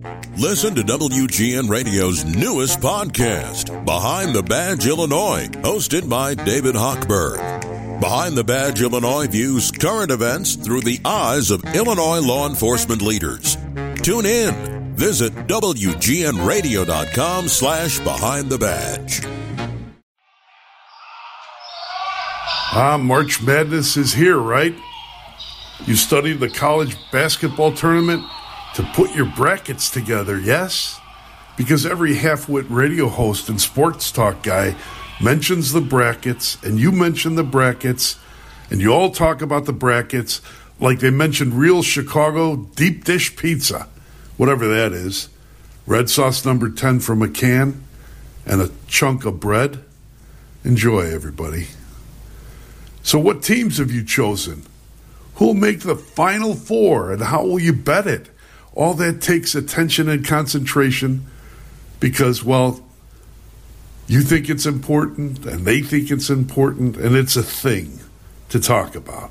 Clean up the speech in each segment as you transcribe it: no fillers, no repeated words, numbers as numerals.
Listen to WGN Radio's newest podcast, Behind the Badge Illinois, hosted by David Hochberg. Behind the Badge Illinois views current events through the eyes of Illinois law enforcement leaders. Tune in. Visit WGNRadio.com/Behind the Badge. March Madness is here, right? You studied the college basketball tournament to put your brackets together, yes? Because every half-wit radio host and sports talk guy mentions the brackets, and you mention the brackets, and you all talk about the brackets like they mentioned real Chicago deep dish pizza, whatever that is, red sauce number 10 from a can, and a chunk of bread. Enjoy, everybody. So what teams have you chosen? Who'll make the Final Four, and how will you bet it? All that takes attention and concentration because, well, you think it's important, and they think it's important, and it's a thing to talk about.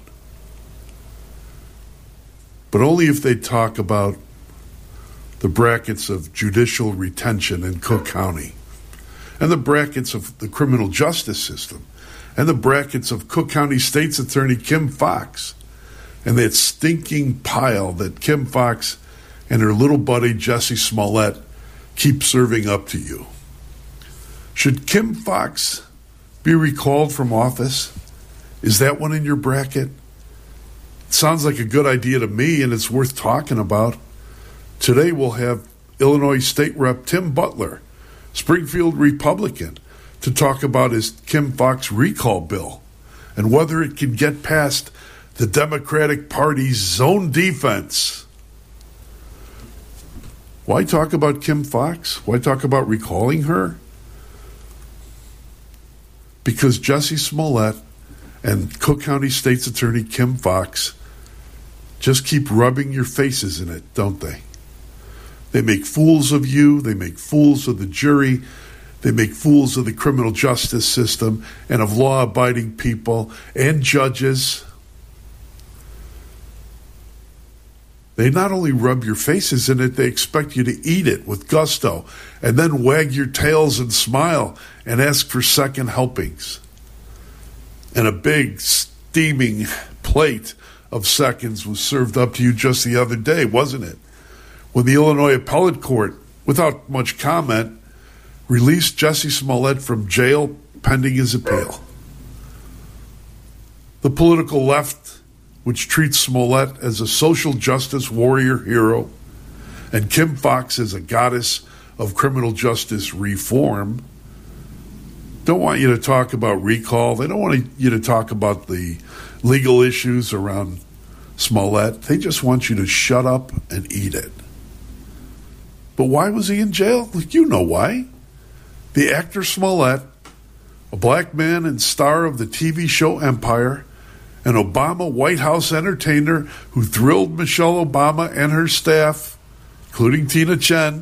But only if they talk about the brackets of judicial retention in Cook County, and the brackets of the criminal justice system, and the brackets of Cook County State's Attorney Kim Foxx, and that stinking pile that Kim Foxx and her little buddy Jussie Smollett keep serving up to you. Should Kim Foxx be recalled from office? Is that one in your bracket? It sounds like a good idea to me, and it's worth talking about. Today we'll have Illinois State Rep Tim Butler, Springfield Republican, to talk about his Kim Foxx recall bill and whether it can get past the Democratic Party's zone defense. Why talk about Kim Foxx? Why talk about recalling her? Because Jussie Smollett and Cook County State's Attorney Kim Foxx just keep rubbing your faces in it, don't they? They make fools of you. They make fools of the jury. They make fools of the criminal justice system and of law-abiding people and judges. They not only rub your faces in it, they expect you to eat it with gusto and then wag your tails and smile and ask for second helpings. And a big steaming plate of seconds was served up to you just the other day, wasn't it? When the Illinois Appellate Court, without much comment, released Jussie Smollett from jail pending his appeal. The political left, which treats Smollett as a social justice warrior hero and Kim Foxx as a goddess of criminal justice reform, don't want you to talk about recall. They don't want you to talk about the legal issues around Smollett. They just want you to shut up and eat it. But why was he in jail? You know why. The actor Smollett, a black man and star of the TV show Empire, an Obama White House entertainer who thrilled Michelle Obama and her staff, including Tina Chen,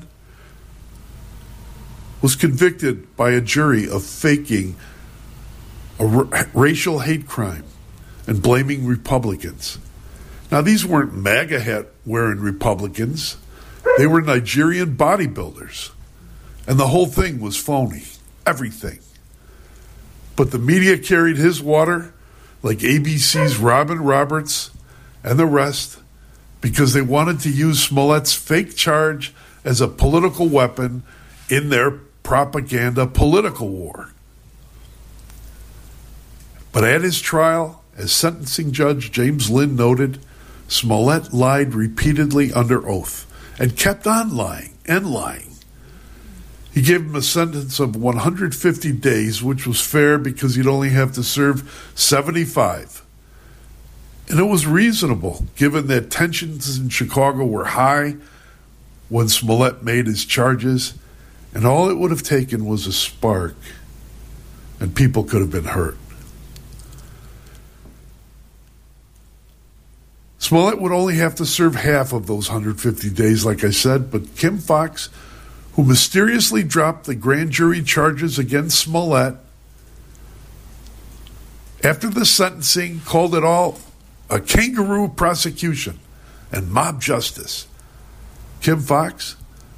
was convicted by a jury of faking a racial hate crime and blaming Republicans. Now, these weren't MAGA hat-wearing Republicans. They were Nigerian bodybuilders. And the whole thing was phony. Everything. But the media carried his water like ABC's Robin Roberts and the rest because they wanted to use Smollett's fake charge as a political weapon in their propaganda political war. But at his trial, as sentencing judge James Lynn noted, Smollett lied repeatedly under oath and kept on lying and lying. He gave him a sentence of 150 days, which was fair because he'd only have to serve 75. And it was reasonable, given that tensions in Chicago were high when Smollett made his charges, and all it would have taken was a spark, and people could have been hurt. Smollett would only have to serve half of those 150 days, like I said, but Kim Foxx, who mysteriously dropped the grand jury charges against Smollett after the sentencing, called it all a kangaroo prosecution and mob justice. Kim Foxx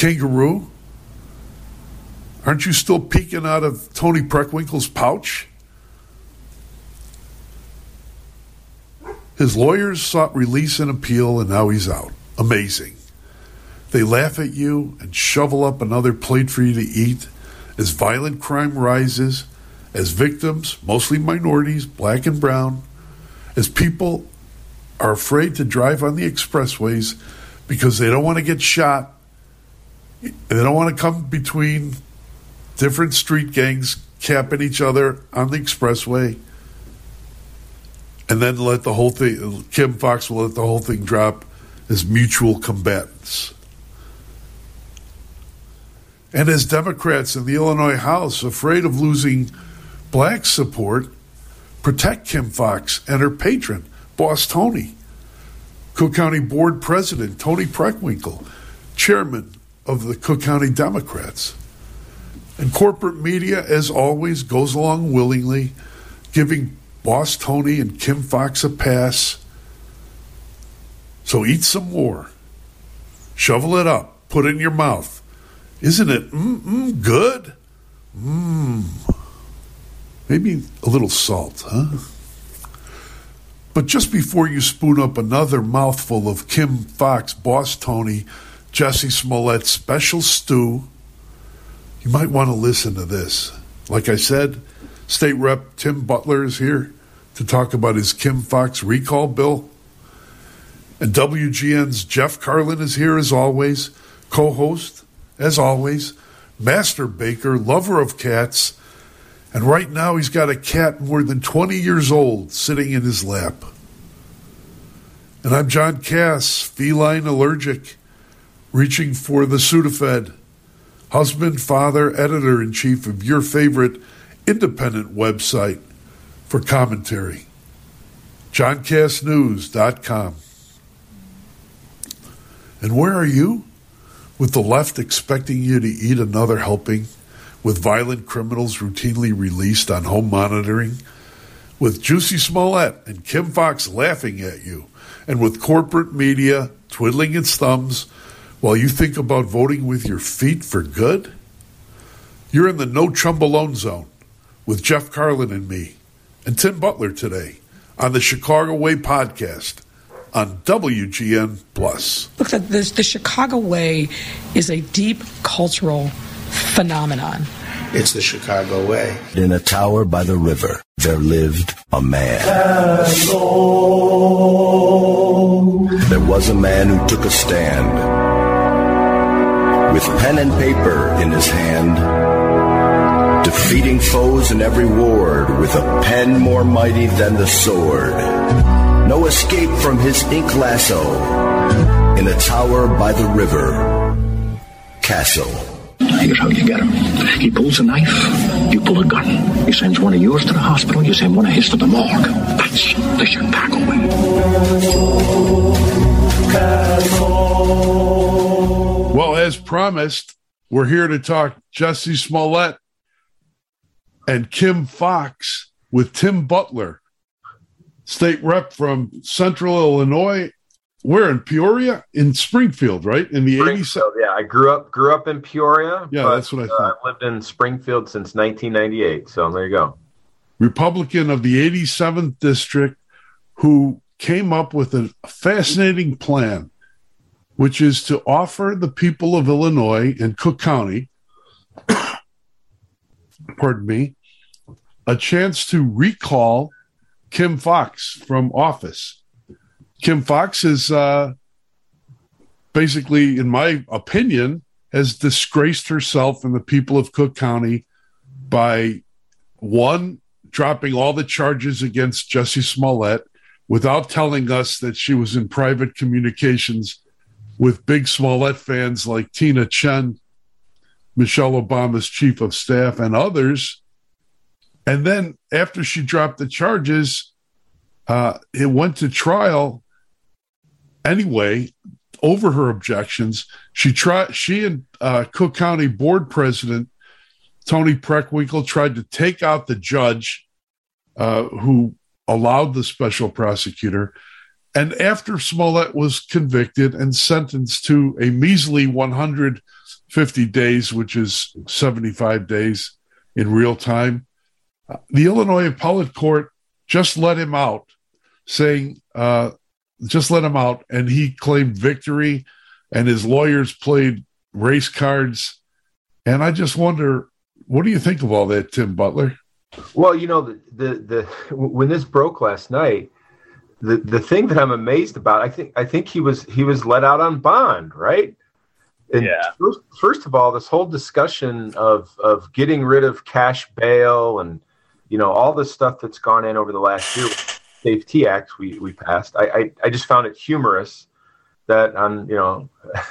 kangaroo? Aren't you still peeking out of Tony Preckwinkle's pouch? His lawyers sought release and appeal, and now he's out. Amazing. They laugh at you and shovel up another plate for you to eat as violent crime rises, as victims, mostly minorities, black and brown, as people are afraid to drive on the expressways because they don't want to get shot. They don't want to come between different street gangs capping each other on the expressway. And then let the whole thing, Kim Foxx will let the whole thing drop as mutual combatants. And as Democrats in the Illinois House, afraid of losing black support, protect Kim Foxx and her patron, Boss Tony, Cook County Board President Tony Preckwinkle, Chairman of the Cook County Democrats. And corporate media, as always, goes along willingly, giving Boss Tony and Kim Foxx a pass. So eat some more. Shovel it up. Put it in your mouth. Isn't it good? Maybe a little salt, huh? But just before you spoon up another mouthful of Kim Foxx, Boss Tony, Jussie Smollett special stew, you might want to listen to this. Like I said, State Rep Tim Butler is here to talk about his Kim Foxx recall bill. And WGN's Jeff Carlin is here as always, co-host, as always, master baker, lover of cats, and right now he's got a cat more than 20 years old sitting in his lap. And I'm John Cass, feline allergic, reaching for the Sudafed, husband, father, editor-in-chief of your favorite independent website for commentary, JohnCassNews.com. And where are you? With the left expecting you to eat another helping, with violent criminals routinely released on home monitoring, with Jussie Smollett and Kim Foxx laughing at you, and with corporate media twiddling its thumbs while you think about voting with your feet for good? You're in the No Chump Alone zone with Jeff Carlin and me and Tim Butler today on the Chicago Way podcast on WGN Plus. Look, the Chicago Way is a deep cultural phenomenon. It's the Chicago Way. In a tower by the river, there lived a man. There was a man who took a stand. With pen and paper in his hand, defeating foes in every ward with a pen more mighty than the sword. No escape from his ink lasso in a tower by the river, Castle. Here's how you get him. He pulls a knife, you pull a gun. He sends one of yours to the hospital, you send one of his to the morgue. That's the Chicago way. Well, as promised, we're here to talk Jussie Smollett and Kim Foxx with Tim Butler, state rep from Central Illinois. We're in Peoria, in Springfield, right? In the 80s. Yeah, I grew up in Peoria. Yeah, that's what I thought. I've lived in Springfield since 1998. So there you go. Republican of the 87th district, who came up with a fascinating plan, which is to offer the people of Illinois and Cook County, pardon me, a chance to recall Kim Foxx from office. Kim Foxx is basically, in my opinion, has disgraced herself and the people of Cook County by, one, dropping all the charges against Jussie Smollett without telling us that she was in private communications with big Smollett fans like Tina Chen, Michelle Obama's chief of staff, and others. And then after she dropped the charges, it went to trial anyway over her objections. She and Cook County Board President Tony Preckwinkle tried to take out the judge who allowed the special prosecutor. And after Smollett was convicted and sentenced to a measly 150 days, which is 75 days in real time, the Illinois Appellate Court just let him out, saying, just let him out, and he claimed victory, and his lawyers played race cards. And I just wonder, what do you think of all that, Tim Butler? Well, you know, the when this broke last night, the thing that I'm amazed about, I think he was let out on bond, right? And yeah. First of all, this whole discussion of getting rid of cash bail and, you know, all the stuff that's gone in over the last year, Safety Act we passed. I just found it humorous that you know,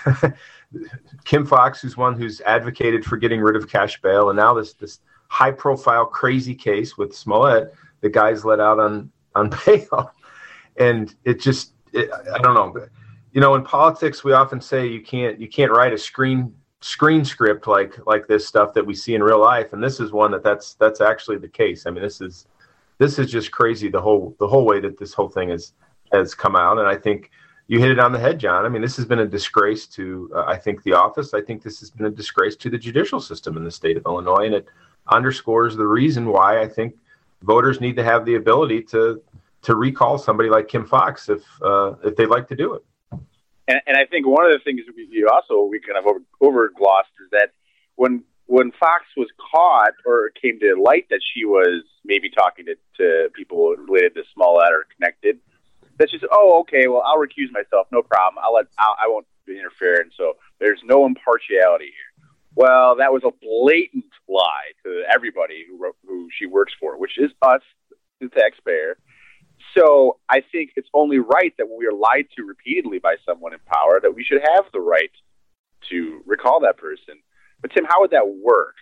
Kim Foxx, who's one who's advocated for getting rid of cash bail, and now this high profile crazy case with Smollett, the guy's let out on bail. And I don't know. You know, in politics, we often say you can't write a screen script like this stuff that we see in real life, and this is one that's actually the case. I mean, this is just crazy, the whole way that this whole thing has come out. And I think you hit it on the head, John. I mean, this has been a disgrace to I think the office. I think this has been a disgrace to the judicial system in the state of Illinois, and it underscores the reason why I think voters need to have the ability to recall somebody like Kim Foxx if they'd like to do it. And I think one of the things we kind of overglossed is that when Fox was caught, or it came to light that she was maybe talking to people related to Smollett or connected, that she said, "Oh, okay, well, I'll recuse myself, no problem. I won't interfere, and so there's no impartiality here." Well, that was a blatant lie to everybody who she works for, which is us, the taxpayer. So I think it's only right that when we are lied to repeatedly by someone in power, that we should have the right to recall that person. But Tim, how would that work?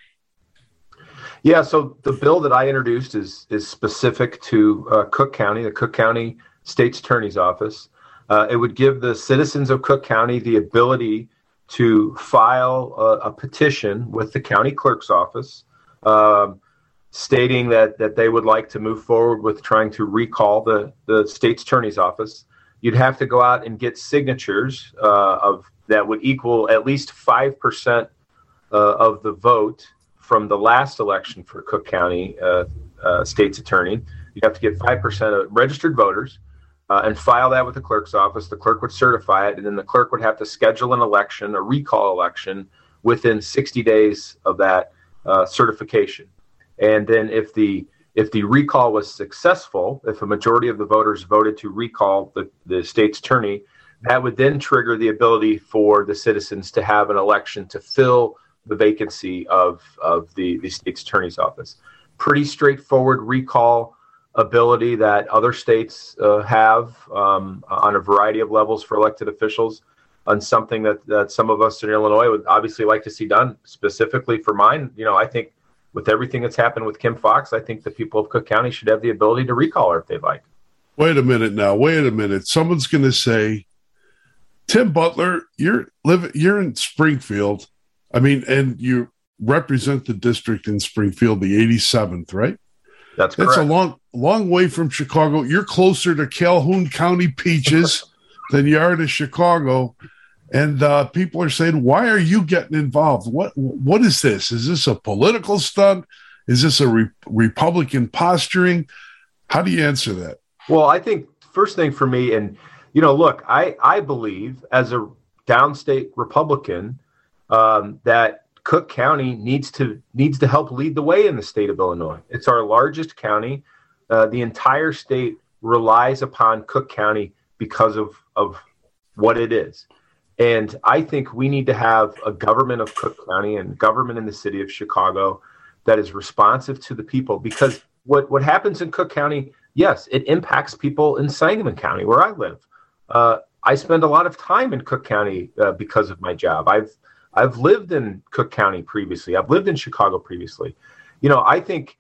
Yeah, so the bill that I introduced is specific to Cook County, the Cook County State's Attorney's Office. It would give the citizens of Cook County the ability to file a petition with the county clerk's office, stating that they would like to move forward with trying to recall the state's attorney's office. You'd have to go out and get signatures of that would equal at least 5% of the vote from the last election for Cook County state's attorney. You'd have to get 5% of registered voters and file that with the clerk's office. The clerk would certify it, and then the clerk would have to schedule an election, a recall election, within 60 days of that certification. And then if the recall was successful, if a majority of the voters voted to recall the state's attorney, that would then trigger the ability for the citizens to have an election to fill the vacancy of the state's attorney's office. Pretty straightforward recall ability that other states have on a variety of levels for elected officials, on something that some of us in Illinois would obviously like to see done. Specifically for mine, you know, I think with everything that's happened with Kim Foxx, I think the people of Cook County should have the ability to recall her if they'd like. Wait a minute. Someone's going to say, Tim Butler, you're in Springfield. I mean, and you represent the district in Springfield, the 87th, right? That's correct. That's a long way from Chicago. You're closer to Calhoun County Peaches than you are to Chicago. And people are saying, why are you getting involved? What is this? Is this a political stunt? Is this a Republican posturing? How do you answer that? Well, I think first thing for me, and, you know, look, I believe as a downstate Republican that Cook County needs to help lead the way in the state of Illinois. It's our largest county. The entire state relies upon Cook County because of what it is. And I think we need to have a government of Cook County and government in the city of Chicago that is responsive to the people. Because what happens in Cook County, yes, it impacts people in Sangamon County, where I live. I spend a lot of time in Cook County because of my job. I've lived in Cook County previously. I've lived in Chicago previously. You know, I think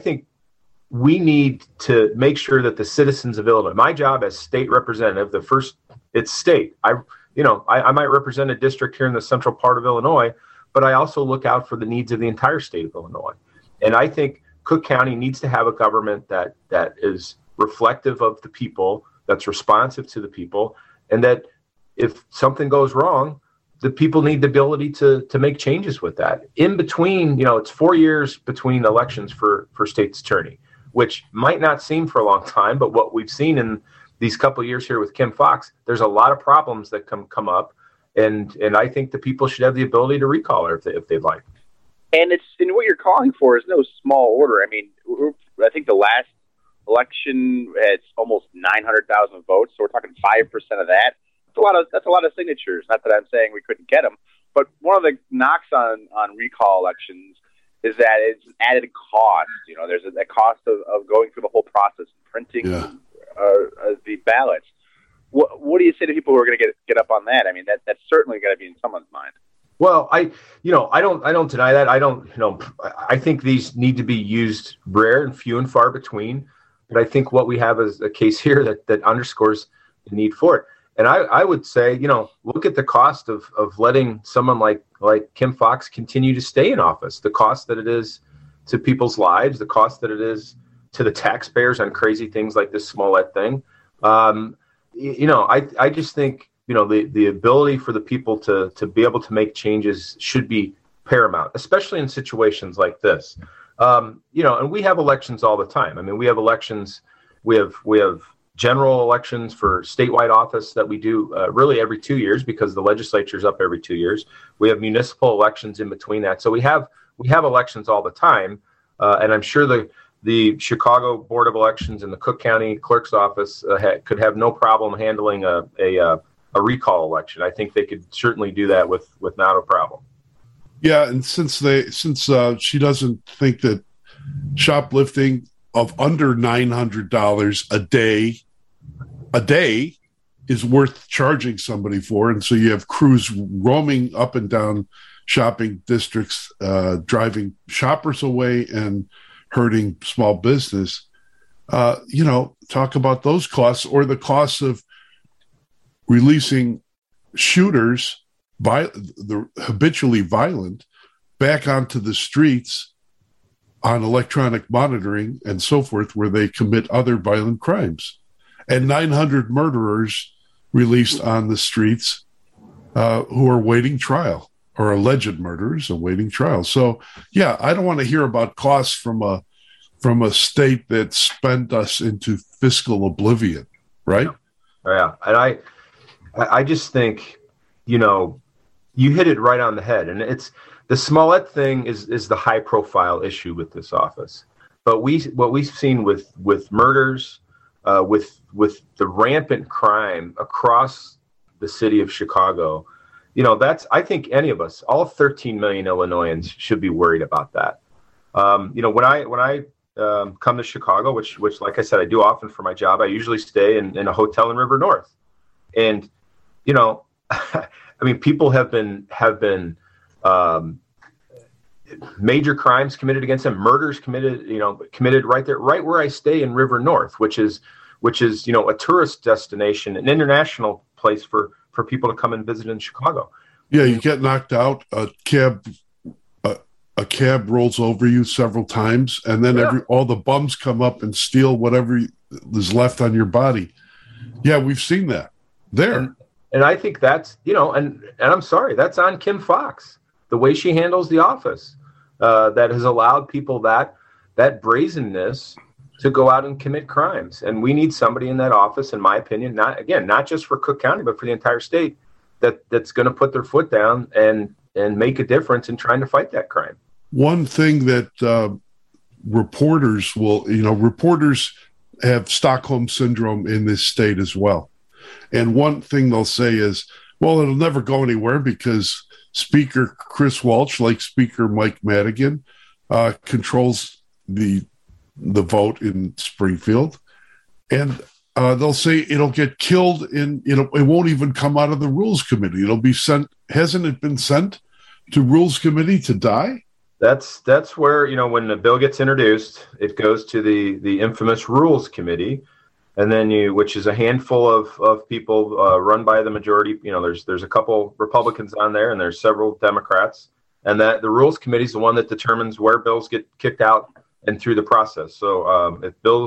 we need to make sure that the citizens of Illinois, my job as state representative, it's state. I might represent a district here in the central part of Illinois, but I also look out for the needs of the entire state of Illinois. And I think Cook County needs to have a government that is reflective of the people, that's responsive to the people, and that if something goes wrong, the people need the ability to make changes with that. In between, it's 4 years between elections for state's attorney, which might not seem for a long time, but what we've seen in these couple of years here with Kim Foxx, there's a lot of problems that come up, and I think the people should have the ability to recall her if they'd like. And what you're calling for is no small order. I mean, I think the last election had almost 900,000 votes, so we're talking 5% of that. That's a lot of signatures. Not that I'm saying we couldn't get them, but one of the knocks on recall elections is that it's an added cost. There's a cost of going through the whole process and printing the ballots. What do you say to people who are going to get up on that? I mean, that's certainly going to be in someone's mind. Well, I don't deny that. I think these need to be used rare and few and far between. But I think what we have is a case here that underscores the need for it. And I would say, look at the cost of letting someone like Kim Foxx continue to stay in office, the cost that it is to people's lives, the cost that it is to the taxpayers on crazy things like this Smollett thing. I just think, the ability for the people to be able to make changes should be paramount, especially in situations like this. And we have elections all the time. I mean, we have elections, we have general elections for statewide office that we do really every 2 years because the legislature's up every 2 years. We have municipal elections in between that. So we have elections all the time. And I'm sure the Chicago Board of Elections and the Cook County Clerk's Office could have no problem handling a recall election. I think they could certainly do that with not a problem. Yeah, and since she doesn't think that shoplifting of under $900 a day is worth charging somebody for, and so you have crews roaming up and down shopping districts, driving shoppers away and hurting small business. Talk about those costs, or the costs of releasing shooters, the habitually violent, back onto the streets on electronic monitoring and so forth, where they commit other violent crimes. And 900 murderers released on the streets who are waiting trial, or alleged murderers awaiting trial. So, yeah, I don't want to hear about costs from a state that spent us into fiscal oblivion, right? Yeah, and I just think, you hit it right on the head, and it's the Smollett thing is the high profile issue with this office. But what we've seen with murders, with the rampant crime across the city of Chicago, I think any of us, all 13 million Illinoisans, should be worried about that. When I come to Chicago, which like I said, I do often for my job, I usually stay in a hotel in River North, and people have been major crimes committed against them, murders committed right there, right where I stay in River North, which is a tourist destination, an international place for people to come and visit in Chicago. Yeah, you get knocked out, a cab rolls over you several times, and then all the bums come up and steal whatever is left on your body. Yeah, we've seen that there. And I think that's, and I'm sorry, that's on Kim Foxx, the way she handles the office, that has allowed people that brazenness to go out and commit crimes. And we need somebody in that office, in my opinion, not just for Cook County, but for the entire state, that's going to put their foot down and make a difference in trying to fight that crime. One thing that reporters have Stockholm Syndrome in this state as well. And one thing they'll say is, well, it'll never go anywhere because Speaker Chris Walsh, like Speaker Mike Madigan, controls the vote in Springfield. And they'll say it'll get killed it won't even come out of the Rules Committee. It'll be sent. Hasn't it been sent to Rules Committee to die? That's where, when the bill gets introduced, it goes to the infamous Rules Committee. And then which is a handful of people run by the majority. There's a couple Republicans on there, and there's several Democrats. And that the Rules Committee is the one that determines where bills get kicked out and through the process. So if bills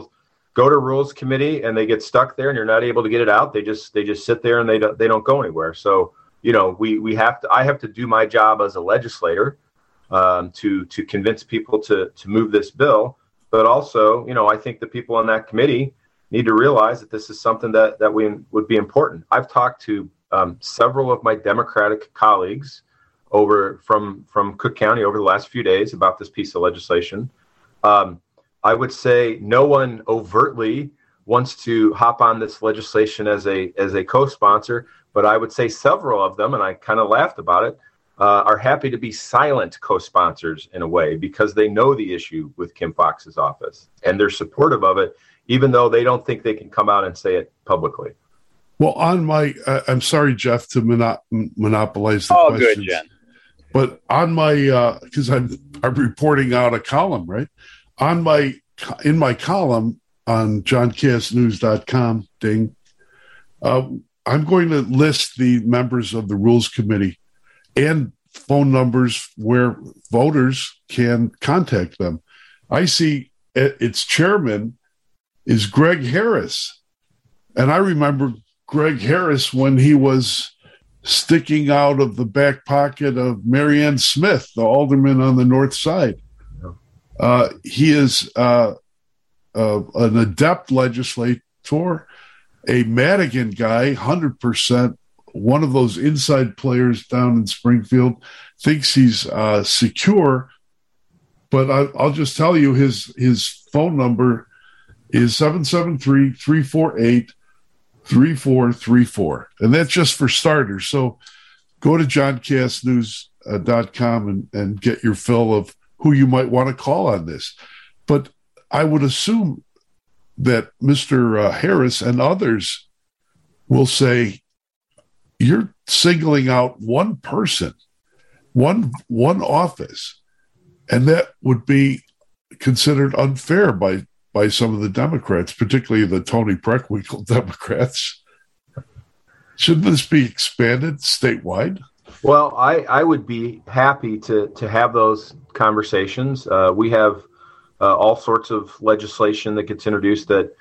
go to Rules Committee and they get stuck there and you're not able to get it out. They just sit there and they don't go anywhere. So, I have to do my job as a legislator to convince people to move this bill. But also, I think the people on that committee need to realize that this is something that would be important. I've talked to several of my Democratic colleagues from Cook County over the last few days about this piece of legislation. I would say no one overtly wants to hop on this legislation as a co-sponsor, but I would say several of them, and I kind of laughed about it, are happy to be silent co-sponsors in a way because they know the issue with Kim Foxx's office and they're supportive of it, even though they don't think they can come out and say it publicly. Well, on my, I'm sorry, Jeff, to monopolize the questions. Good, Jen. But on my, because I'm reporting out a column, right? In my column on JohnCastNews.com, ding, I'm going to list the members of the Rules Committee and phone numbers where voters can contact them. I see its chairman is Greg Harris. And I remember Greg Harris when he was sticking out of the back pocket of Marianne Smith, the alderman on the north side. He is an adept legislator, a Madigan guy, 100%, one of those inside players down in Springfield, thinks he's secure. But I'll just tell you his phone number is 773-348-3434. And that's just for starters. So go to johncastnews.com and get your fill of who you might want to call on this. But I would assume that Mr. Harris and others will say, you're singling out one person, one office, and that would be considered unfair by some of the Democrats, particularly the Tony Preckwinkle Democrats. Shouldn't this be expanded statewide? Well, I would be happy to have those conversations. We have all sorts of legislation that gets introduced that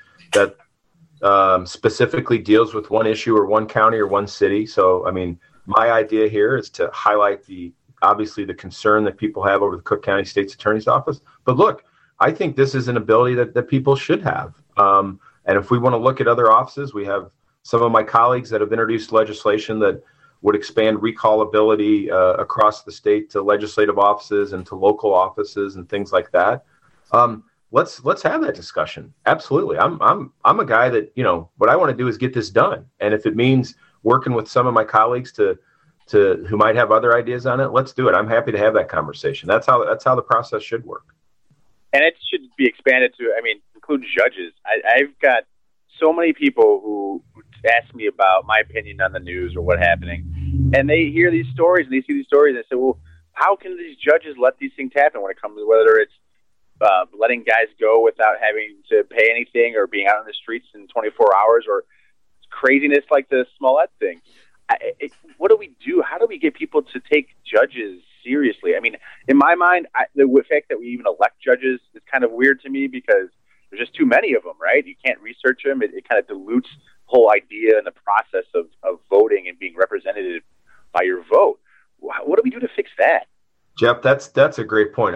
specifically deals with one issue or one county or one city. So, I mean, my idea here is to highlight obviously the concern that people have over the Cook County State's Attorney's Office. But look, I think this is an ability that people should have. And if we want to look at other offices, we have some of my colleagues that have introduced legislation that would expand recallability across the state to legislative offices and to local offices and things like that. Let's have that discussion. Absolutely. I'm a guy that, what I want to do is get this done. And if it means working with some of my colleagues to who might have other ideas on it, let's do it. I'm happy to have that conversation. That's how the process should work. And it should be expanded to, include judges. I've got so many people who ask me about my opinion on the news or what's happening, and they hear these stories and they see these stories and they say, well, how can these judges let these things happen when it comes to whether it's letting guys go without having to pay anything or being out on the streets in 24 hours or craziness like the Smollett thing. What do we do? How do we get people to take judges seriously? In my mind, the fact that we even elect judges is kind of weird to me because there's just too many of them, right? You can't research them. It kind of dilutes the whole idea and the process of voting and being represented by your vote. What do we do to fix that? Jeff, that's a great point.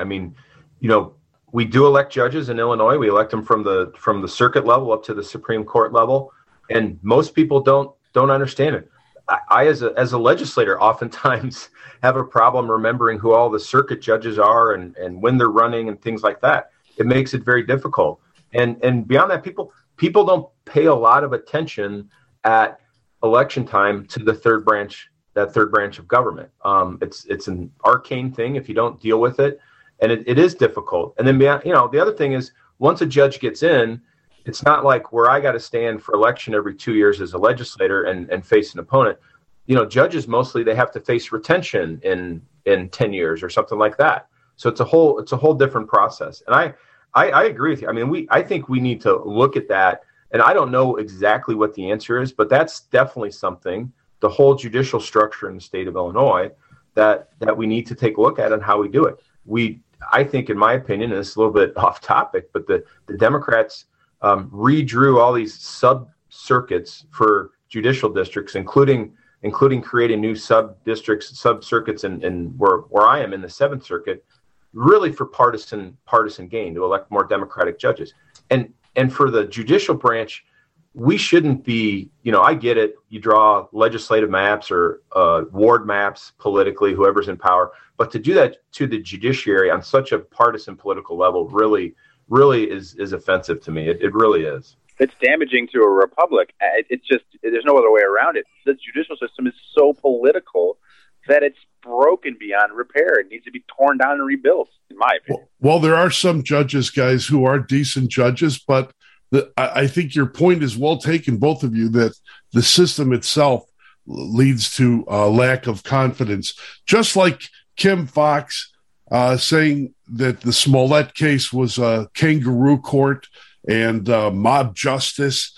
We do elect judges in Illinois. We elect them from the circuit level up to the Supreme Court level, and most people don't understand it. I as a legislator, oftentimes have a problem remembering who all the circuit judges are and when they're running and things like that. It makes it very difficult. And beyond that, people don't pay a lot of attention at election time to the third branch of government. It's an arcane thing if you don't deal with it. And it is difficult. And then, the other thing is once a judge gets in, it's not like where I got to stand for election every 2 years as a legislator and face an opponent. Judges mostly, they have to face retention in 10 years or something like that. So it's a whole different process. And I agree with you. I think we need to look at that. And I don't know exactly what the answer is, but that's definitely something, the whole judicial structure in the state of Illinois, that we need to take a look at and how we do it. I think, in my opinion, and it's a little bit off topic, but the Democrats redrew all these sub-circuits for judicial districts, including creating new sub-districts, sub-circuits in where I am in the 7th Circuit, really for partisan gain, to elect more Democratic judges. And for the judicial branch, we shouldn't be, I get it. You draw legislative maps or ward maps politically, whoever's in power. But to do that to the judiciary on such a partisan political level really is offensive to me. It really is. It's damaging to a republic. It's just, there's no other way around it. The judicial system is so political that it's broken beyond repair. It needs to be torn down and rebuilt, in my opinion. Well, there are some judges, guys, who are decent judges, but I think your point is well taken, both of you, that the system itself leads to a lack of confidence. Just like Kim Foxx saying that the Smollett case was a kangaroo court and mob justice,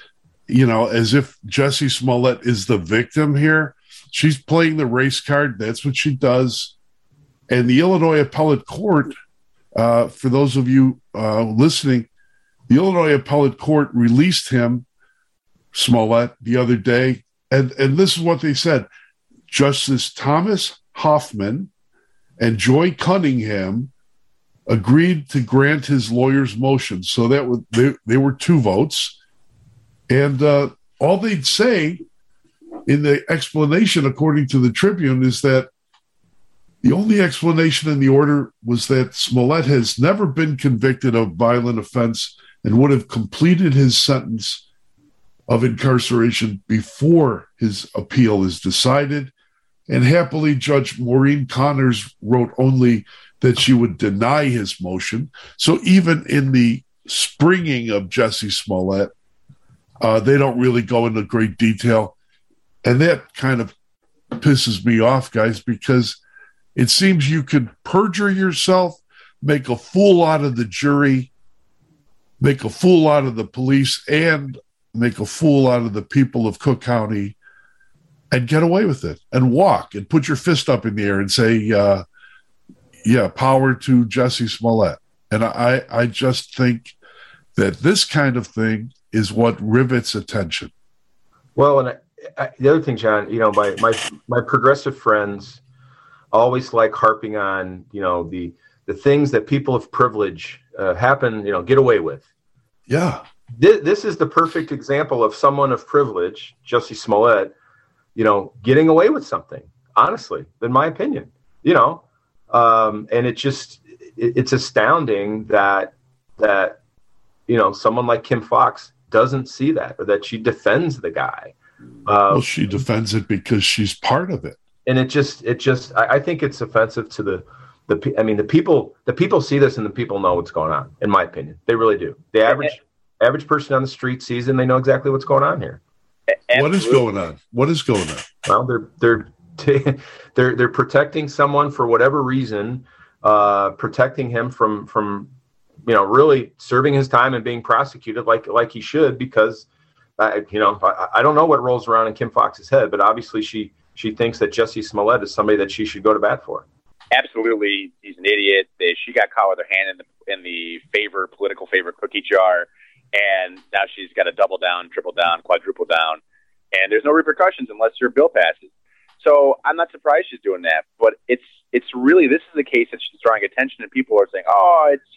as if Jussie Smollett is the victim here. She's playing the race card. That's what she does. And the Illinois Appellate Court, for those of you listening, the Illinois Appellate Court released him, Smollett, the other day. And this is what they said. Justice Thomas Hoffman and Joy Cunningham agreed to grant his lawyer's motion. So that they were 2 votes. And all they'd say in the explanation, according to the Tribune, is that the only explanation in the order was that Smollett has never been convicted of violent offense and would have completed his sentence of incarceration before his appeal is decided. And happily, Judge Maureen Connors wrote only that she would deny his motion. So even in the springing of Jussie Smollett, they don't really go into great detail. And that kind of pisses me off, guys, because it seems you could perjure yourself, make a fool out of the jury, make a fool out of the police, and make a fool out of the people of Cook County and get away with it and walk and put your fist up in the air and say, power to Jussie Smollett. And I just think that this kind of thing is what rivets attention. Well, and the other thing, John, my progressive friends always like harping on, the things that people of privilege get away with. Yeah. This is the perfect example of someone of privilege, Jussie Smollett, getting away with something, honestly, in my opinion, and it's astounding that someone like Kim Foxx doesn't see that, or that she defends the guy. Well, she defends it because she's part of it. And I think it's offensive to the people see this, and the people know what's going on, in my opinion. They really do. The average person on the street sees it, and they know exactly what's going on here. What is going on? Well, they're protecting someone for whatever reason, protecting him from really serving his time and being prosecuted like he should, because I don't know what rolls around in Kim Foxx's head, but obviously she thinks that Jussie Smollett is somebody that she should go to bat for. Absolutely, he's an idiot. She got caught with her hand in the political favor cookie jar, and now she's got to double down, triple down, quadruple down, and there's no repercussions unless your bill passes. So I'm not surprised she's doing that, but it's really, this is the case that she's drawing attention, and people are saying, oh, it's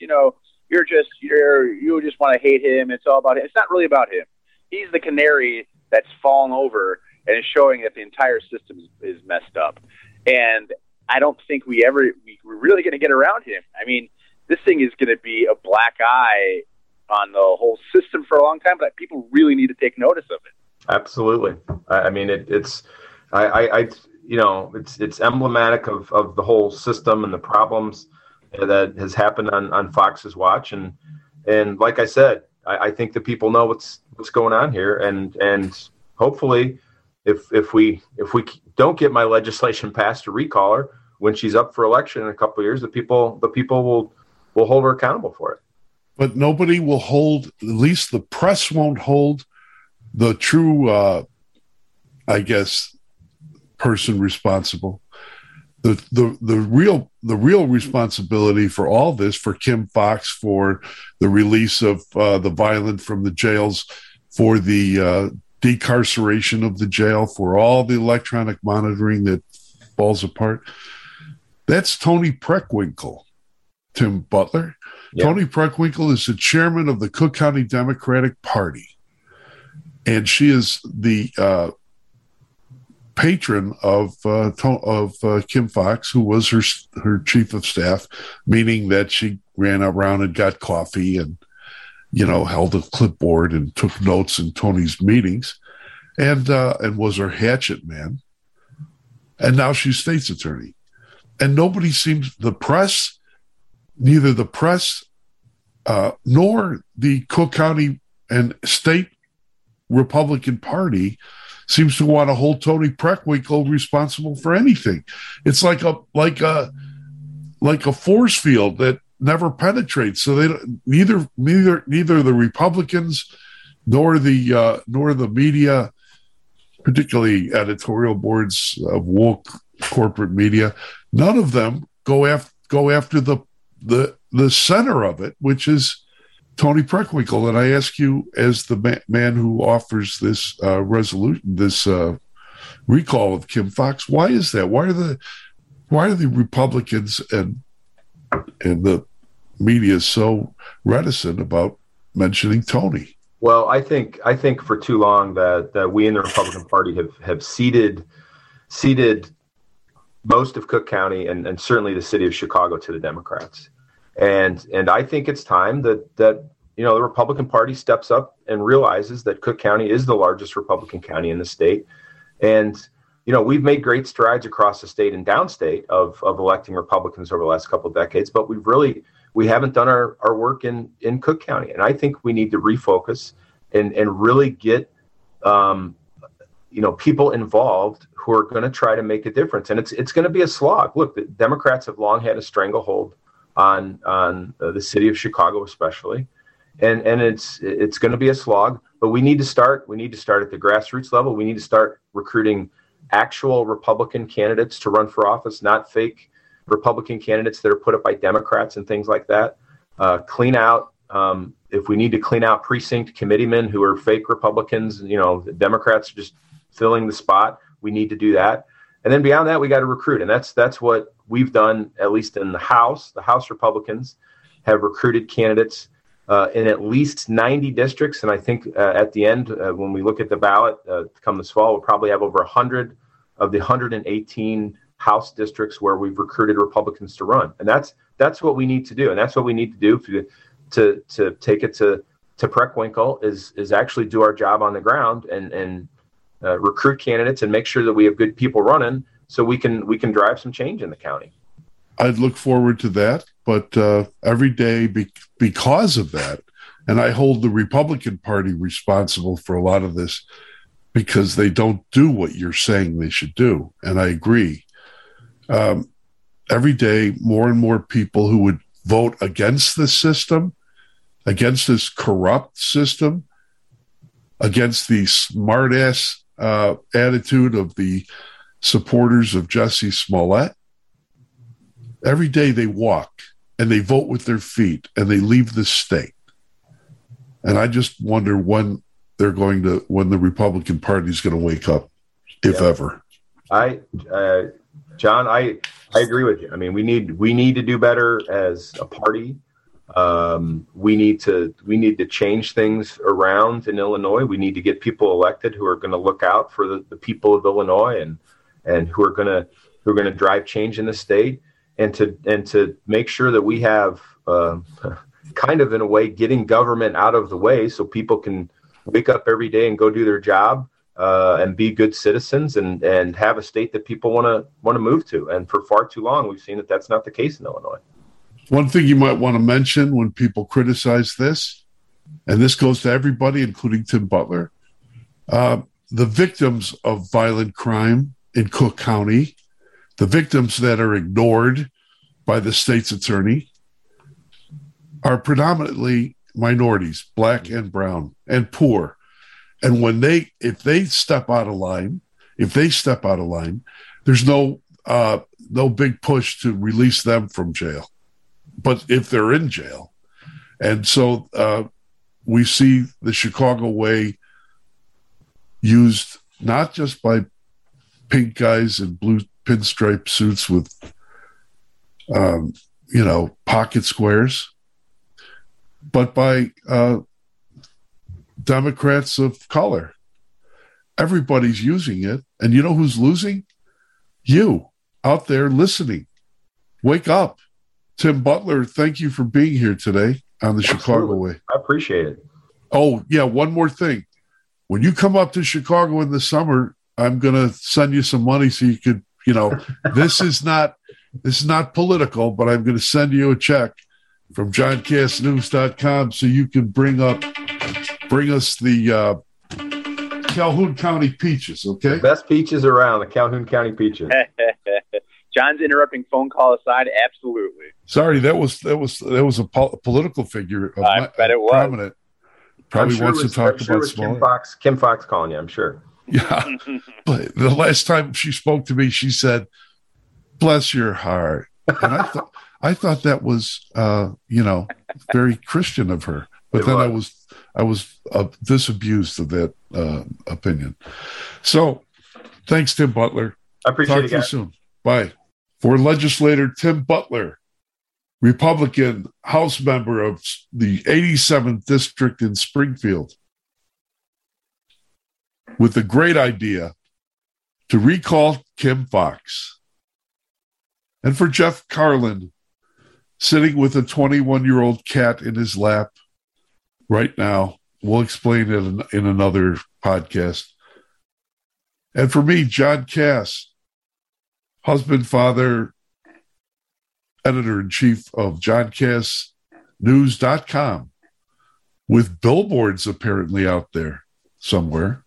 you just want to hate him. It's all about him. It's not really about him. He's the canary that's fallen over and is showing that the entire system is messed up. And I don't think we're really going to get around him. I mean, this thing is going to be a black eye on the whole system for a long time, but people really need to take notice of it. Absolutely. I mean, it's emblematic of the whole system and the problems that has happened on Fox's watch. And like I said, I think the people know what's going on here. And hopefully if we don't get my legislation passed to recall her when she's up for election in a couple of years, the people will hold her accountable for it. But nobody will hold, at least the press won't hold the true, person responsible. the real responsibility for all this, for Kim Foxx, for the release of the violent from the jails, for the decarceration of the jail, for all the electronic monitoring that falls apart, that's Toni Preckwinkle, Tim Butler. Yeah. Toni Preckwinkle is the chairman of the Cook County Democratic Party, and she is the patron of Kim Foxx, who was her chief of staff, meaning that she ran around and got coffee and, held a clipboard and took notes in Tony's meetings, and was her hatchet man. And now she's state's attorney. And nobody seems, neither the press nor the Cook County and state Republican Party seems to want to hold Toni Preckwinkle responsible for anything. It's like a force field that never penetrates. So neither the Republicans nor the media, particularly editorial boards of woke corporate media, none of them go after the center of it, which is Toni Preckwinkle. And I ask you, as the man who offers this resolution, this recall of Kim Foxx, why is that? Why are the Republicans and the media so reticent about mentioning Toni? Well, I think for too long that we in the Republican Party have ceded most of Cook County and certainly the city of Chicago to the Democrats. And I think it's time that the Republican Party steps up and realizes that Cook County is the largest Republican county in the state. And, we've made great strides across the state and downstate of electing Republicans over the last couple of decades, but we haven't done our work in Cook County. And I think we need to refocus and really get, people involved who are going to try to make a difference. And it's going to be a slog. Look, the Democrats have long had a stranglehold on the city of Chicago, especially. And it's going to be a slog, but we need to start at the grassroots level. We need to start recruiting actual Republican candidates to run for office, not fake Republican candidates that are put up by Democrats and things like that. Clean out, if we need to clean out precinct committeemen who are fake Republicans, the Democrats are just filling the spot. We need to do that. And then beyond that, we got to recruit. And that's what we've done, at least in the House. The House Republicans have recruited candidates in at least 90 districts. And I think at the end, when we look at the ballot come this fall, we'll probably have over 100 of the 118 House districts where we've recruited Republicans to run. And that's what we need to do. And that's what we need to do to take it to Preckwinkle is actually do our job on the ground and recruit candidates and make sure that we have good people running so we can drive some change in the county. I'd look forward to that, but every day because of that, and I hold the Republican Party responsible for a lot of this because they don't do what you're saying they should do, and I agree. Every day, more and more people who would vote against this system, against this corrupt system, against the smart-ass attitude of the supporters of Jussie Smollett, every day they walk and they vote with their feet and they leave the state. And I just wonder when the Republican Party is going to wake up, if ever. John, I agree with you. I mean, we need to do better as a party. We need to change things around in Illinois. We need to get people elected who are going to look out for the people of Illinois and who are going to drive change in the state. And to make sure that we have kind of, in a way, getting government out of the way so people can wake up every day and go do their job and be good citizens and have a state that people want to move to. And for far too long, we've seen that that's not the case in Illinois. One thing you might want to mention when people criticize this, and this goes to everybody, including Tim Butler, the victims of violent crime in Cook County, the victims that are ignored by the state's attorney, are predominantly minorities, black and brown and poor. And if they step out of line, there's no no big push to release them from jail. But if they're in jail, and so we see the Chicago Way used not just by pink guys in blue pinstripe suits with, pocket squares, but by Democrats of color. Everybody's using it. And you know who's losing? You out there listening. Wake up. Tim Butler, thank you for being here today on the Chicago Way. I appreciate it. Oh, yeah, one more thing. When you come up to Chicago in the summer, I'm going to send you some money so you could, this is not political, but I'm going to send you a check from JohnCastNews.com so you can bring us the Calhoun County peaches, okay? The best peaches around, the Calhoun County peaches. John's interrupting phone call aside, absolutely. Sorry, that was a political figure. I bet it was. Prominent. Probably wants to talk about small. Kim Fox calling you, I'm sure. Yeah, but the last time she spoke to me, she said, "Bless your heart," and I thought that was very Christian of her. But then I was disabused of that opinion. So, thanks, Tim Butler. I appreciate it. Talk to you soon. Bye. For legislator Tim Butler, Republican House member of the 87th District in Springfield, with the great idea to recall Kim Fox. And for Jeff Carlin, sitting with a 21-year-old cat in his lap right now. We'll explain it in another podcast. And for me, John Cass, husband, father, editor-in-chief of JohnCassNews.com, with billboards apparently out there somewhere.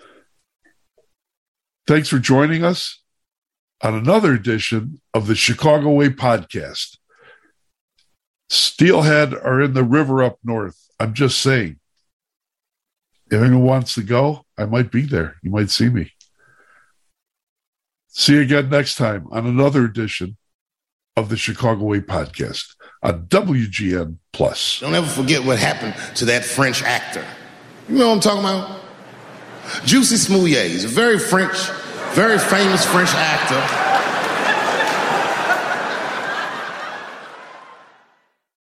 Thanks for joining us on another edition of the Chicago Way podcast. Steelhead are in the river up north. I'm just saying. If anyone wants to go, I might be there. You might see me. See you again next time on another edition of the Chicago Way podcast on WGN Plus. Don't ever forget what happened to that French actor. You know what I'm talking about? Jussie Smollett. He's a very famous French actor.